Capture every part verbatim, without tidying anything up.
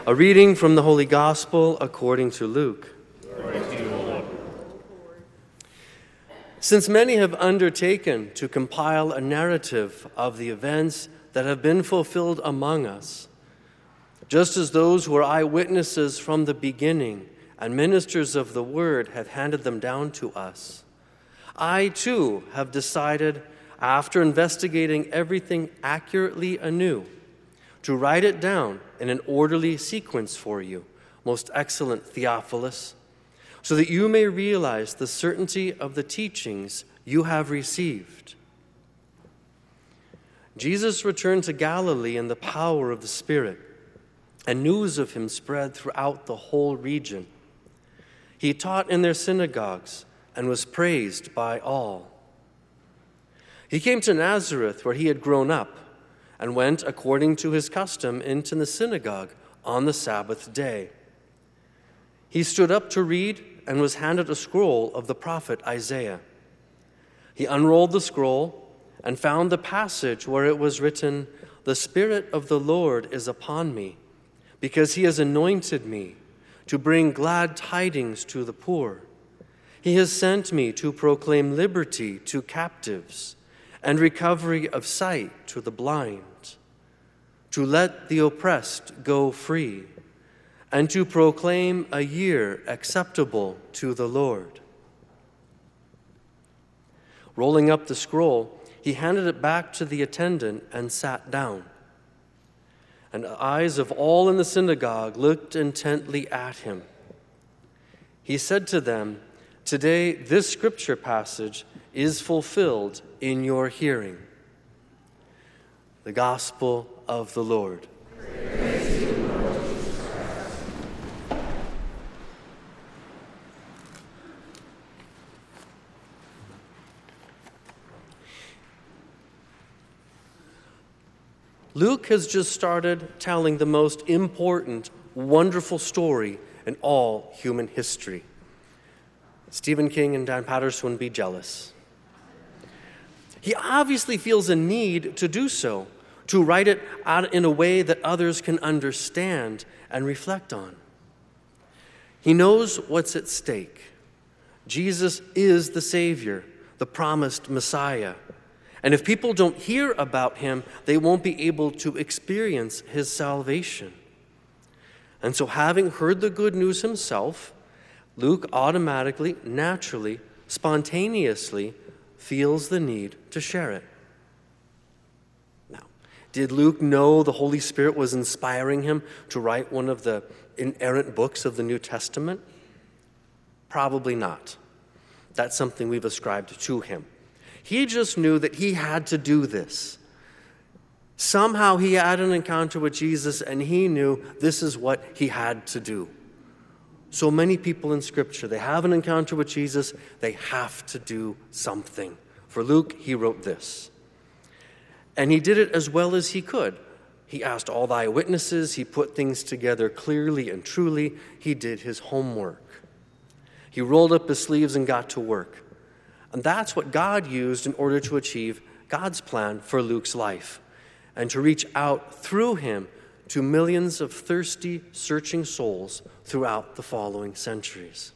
A reading from the Holy Gospel according to Luke. Glory to you, O Lord. Since many have undertaken to compile a narrative of the events that have been fulfilled among us, just as those who are eyewitnesses from the beginning and ministers of the word have handed them down to us, I too have decided, after investigating everything accurately anew, to write it down in an orderly sequence for you, most excellent Theophilus, so that you may realize the certainty of the teachings you have received. Jesus returned to Galilee in the power of the Spirit, and news of him spread throughout the whole region. He taught in their synagogues and was praised by all. He came to Nazareth, where he had grown up, and went, according to his custom, into the synagogue on the Sabbath day. He stood up to read and was handed a scroll of the prophet Isaiah. He unrolled the scroll and found the passage where it was written, "The Spirit of the Lord is upon me, because he has anointed me to bring glad tidings to the poor. He has sent me to proclaim liberty to captives and recovery of sight to the blind, to let the oppressed go free, and to proclaim a year acceptable to the Lord." Rolling up the scroll, he handed it back to the attendant and sat down. And the eyes of all in the synagogue looked intently at him. He said to them, "Today this scripture passage is fulfilled in your hearing." The Gospel of the Lord. Praise to you, Lord Jesus Christ. Luke has just started telling the most important, wonderful story in all human history. Stephen King and Dan Patterson would be jealous. He obviously feels a need to do so, to write it out in a way that others can understand and reflect on. He knows what's at stake. Jesus is the Savior, the promised Messiah. And if people don't hear about him, they won't be able to experience his salvation. And so, having heard the good news himself, Luke automatically, naturally, spontaneously feels the need to share it. Now, did Luke know the Holy Spirit was inspiring him to write one of the inerrant books of the New Testament? Probably not. That's something we've ascribed to him. He just knew that he had to do this. Somehow he had an encounter with Jesus, and he knew this is what he had to do. So many people in Scripture, they have an encounter with Jesus, they have to do something. For Luke, he wrote this. And he did it as well as he could. He asked all the eyewitnesses, he put things together clearly and truly, he did his homework. He rolled up his sleeves and got to work. And that's what God used in order to achieve God's plan for Luke's life, and to reach out through him to millions of thirsty, searching souls throughout the following centuries.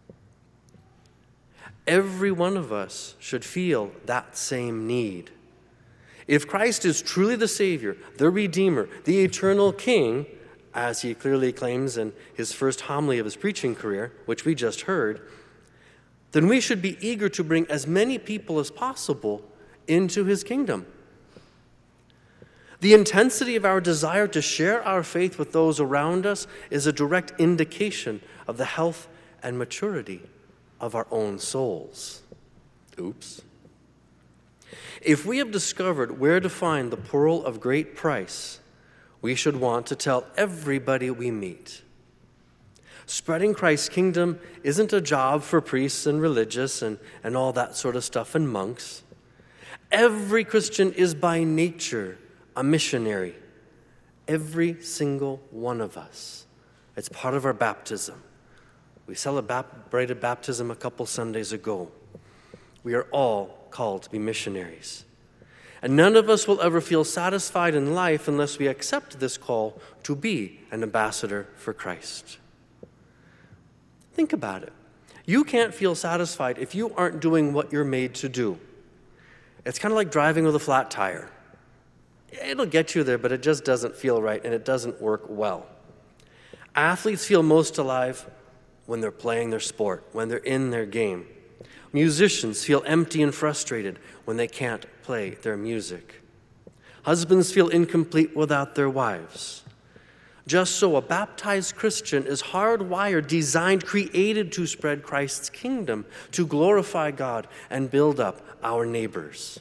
Every one of us should feel that same need. If Christ is truly the Savior, the Redeemer, the eternal King, as he clearly claims in his first homily of his preaching career, which we just heard, then we should be eager to bring as many people as possible into his kingdom. The intensity of our desire to share our faith with those around us is a direct indication of the health and maturity of our own souls. Oops. If we have discovered where to find the pearl of great price, we should want to tell everybody we meet. Spreading Christ's kingdom isn't a job for priests and religious and, and all that sort of stuff and monks. Every Christian is by nature a missionary. Every single one of us. It's part of our baptism. We celebrated baptism a couple Sundays ago. We are all called to be missionaries. And none of us will ever feel satisfied in life unless we accept this call to be an ambassador for Christ. Think about it. You can't feel satisfied if you aren't doing what you're made to do. It's kind of like driving with a flat tire. It'll get you there, but it just doesn't feel right, and it doesn't work well. Athletes feel most alive when they're playing their sport, when they're in their game. Musicians feel empty and frustrated when they can't play their music. Husbands feel incomplete without their wives. Just so, a baptized Christian is hardwired, designed, created to spread Christ's kingdom, to glorify God and build up our neighbors.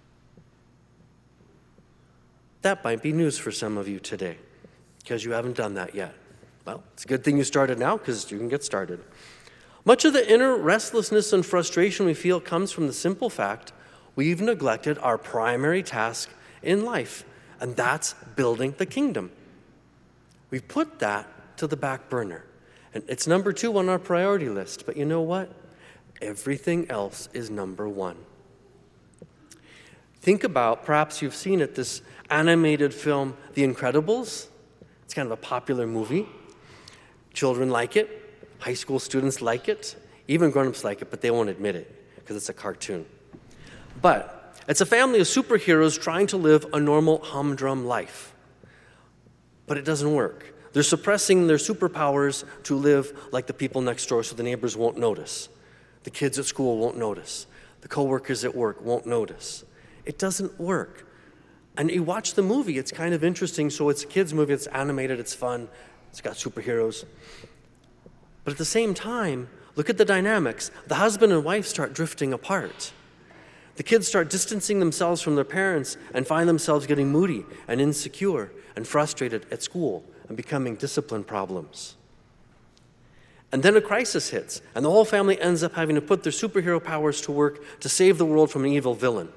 That might be news for some of you today, because you haven't done that yet. Well, it's a good thing you started now, because you can get started. Much of the inner restlessness and frustration we feel comes from the simple fact we've neglected our primary task in life, and that's building the kingdom. We've put that to the back burner, and it's number two on our priority list. But you know what? Everything else is number one. Think about, perhaps you've seen it, this animated film, The Incredibles. It's kind of a popular movie. Children like it. High school students like it. Even grown-ups like it, but they won't admit it because it's a cartoon. But it's a family of superheroes trying to live a normal humdrum life. But it doesn't work. They're suppressing their superpowers to live like the people next door so the neighbors won't notice. The kids at school won't notice. The coworkers at work won't notice. It doesn't work. And you watch the movie, it's kind of interesting. So it's a kid's movie, it's animated, it's fun, it's got superheroes. But at the same time, look at the dynamics. The husband and wife start drifting apart. The kids start distancing themselves from their parents and find themselves getting moody and insecure and frustrated at school and becoming discipline problems. And then a crisis hits, and the whole family ends up having to put their superhero powers to work to save the world from an evil villain.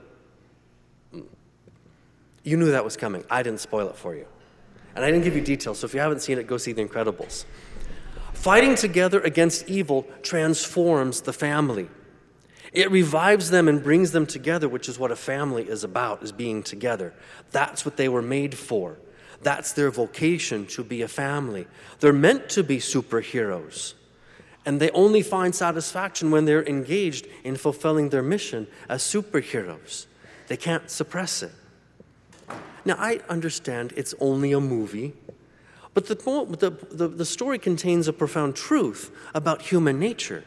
You knew that was coming. I didn't spoil it for you. And I didn't give you details, so if you haven't seen it, go see The Incredibles. Fighting together against evil transforms the family. It revives them and brings them together, which is what a family is about, is being together. That's what they were made for. That's their vocation, to be a family. They're meant to be superheroes. And they only find satisfaction when they're engaged in fulfilling their mission as superheroes. They can't suppress it. Now, I understand it's only a movie, but the, the, the, the story contains a profound truth about human nature.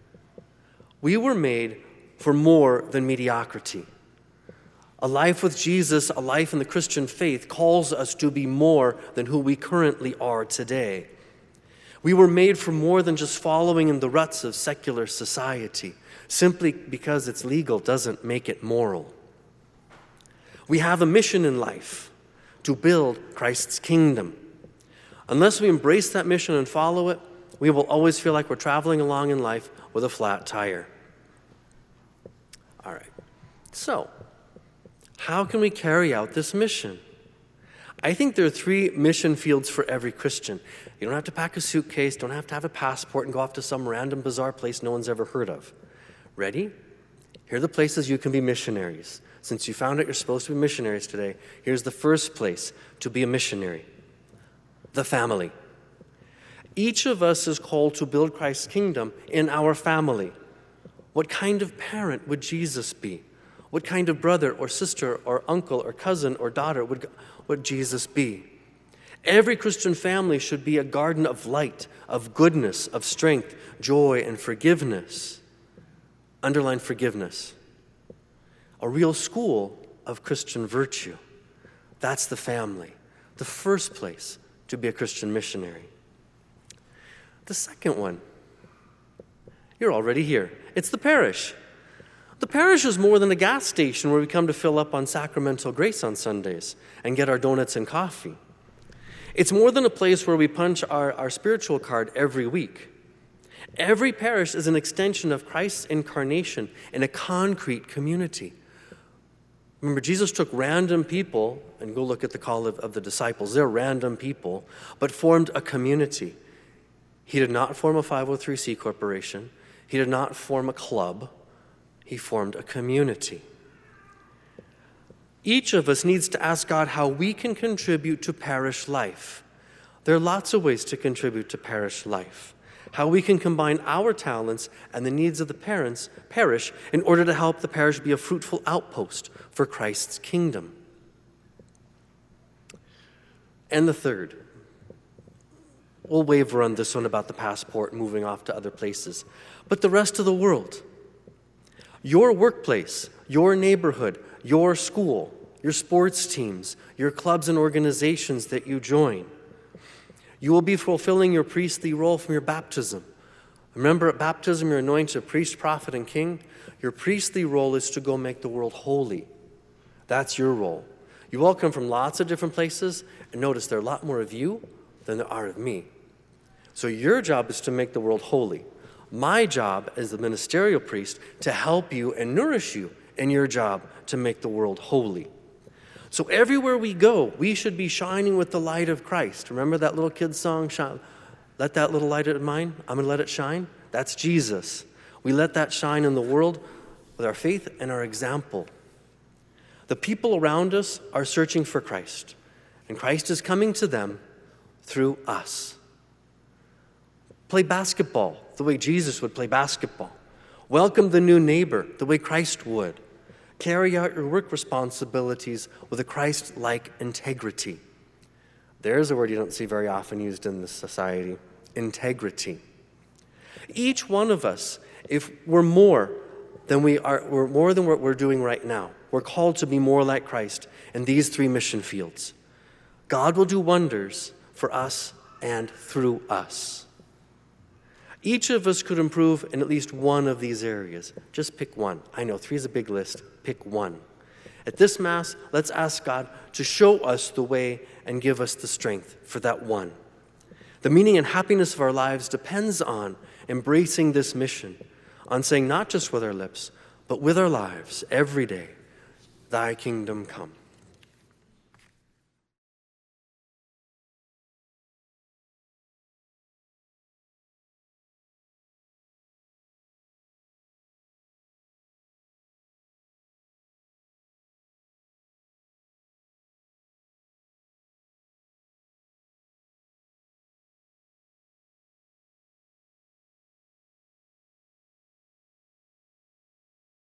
We were made for more than mediocrity. A life with Jesus, a life in the Christian faith, calls us to be more than who we currently are today. We were made for more than just following in the ruts of secular society. Simply because it's legal doesn't make it moral. We have a mission in life to build Christ's kingdom. Unless we embrace that mission and follow it, we will always feel like we're traveling along in life with a flat tire. All right, so how can we carry out this mission? I think there are three mission fields for every Christian. You don't have to pack a suitcase, don't have to have a passport and go off to some random bizarre place no one's ever heard of. Ready? Here are the places you can be missionaries. Since you found out you're supposed to be missionaries today, here's the first place to be a missionary: the family. Each of us is called to build Christ's kingdom in our family. What kind of parent would Jesus be? What kind of brother or sister or uncle or cousin or daughter would, would Jesus be? Every Christian family should be a garden of light, of goodness, of strength, joy, and forgiveness. Underline forgiveness. A real school of Christian virtue. That's the family. The first place to be a Christian missionary. The second one, you're already here. It's the parish. The parish is more than a gas station where we come to fill up on sacramental grace on Sundays and get our donuts and coffee. It's more than a place where we punch our, our spiritual card every week. Every parish is an extension of Christ's incarnation in a concrete community. Remember, Jesus took random people, and go look at the call of, of the disciples. They're random people, but formed a community. He did not form a five oh three C corporation. He did not form a club. He formed a community. Each of us needs to ask God how we can contribute to parish life. There are lots of ways to contribute to parish life. How we can combine our talents and the needs of the parents, parish in order to help the parish be a fruitful outpost for Christ's kingdom. And the third, we'll waver on this one about the passport moving off to other places, but the rest of the world, your workplace, your neighborhood, your school, your sports teams, your clubs and organizations that you join. You will be fulfilling your priestly role from your baptism. Remember, at baptism, you're anointed a priest, prophet, and king. Your priestly role is to go make the world holy. That's your role. You all come from lots of different places, and notice there are a lot more of you than there are of me. So your job is to make the world holy. My job as the ministerial priest to help you and nourish you in your job to make the world holy. So everywhere we go, we should be shining with the light of Christ. Remember that little kid's song, "Let that little light of mine, I'm going to let it shine"? That's Jesus. We let that shine in the world with our faith and our example. The people around us are searching for Christ, and Christ is coming to them through us. Play basketball the way Jesus would play basketball. Welcome the new neighbor the way Christ would. Carry out your work responsibilities with a Christ-like integrity. There's a word you don't see very often used in this society, integrity. Each one of us, if we're more than we are, we're more than what we're doing right now. We're called to be more like Christ in these three mission fields. God will do wonders for us and through us. Each of us could improve in at least one of these areas. Just pick one. I know three is a big list. Pick one. At this Mass, let's ask God to show us the way and give us the strength for that one. The meaning and happiness of our lives depends on embracing this mission, on saying not just with our lips, but with our lives every day, "Thy kingdom come."